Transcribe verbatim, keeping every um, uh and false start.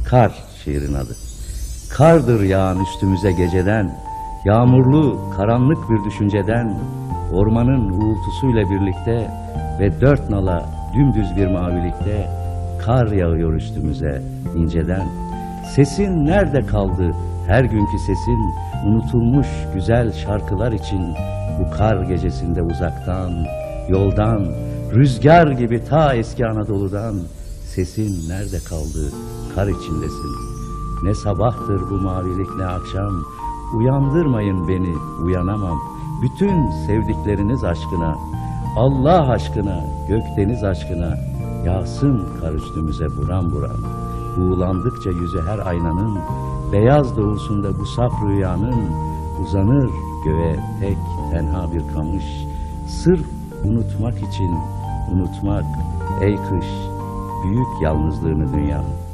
Kar şiirin adı. Kardır yağan üstümüze geceden, yağmurlu, karanlık bir düşünceden, ormanın uğultusuyla birlikte ve dört nala dümdüz bir mavilikte kar yağıyor üstümüze inceden. Sesin nerede kaldı her günkü sesin, unutulmuş güzel şarkılar için bu kar gecesinde uzaktan, yoldan, rüzgar gibi ta eski Anadolu'dan sesin nerede kaldı kar içindesin. Ne sabahtır bu mavilik ne akşam, uyandırmayın beni uyanamam. Bütün sevdikleriniz aşkına, Allah aşkına, gökdeniz aşkına yağsın kar üstümüze buram buram. Buğulandıkça yüzü her aynanın, beyaz doğusunda bu saf rüyanın, uzanır göğe tek tenha bir kamış. Sırf unutmak için unutmak ey kış, büyük yalnızlığını dünyanın.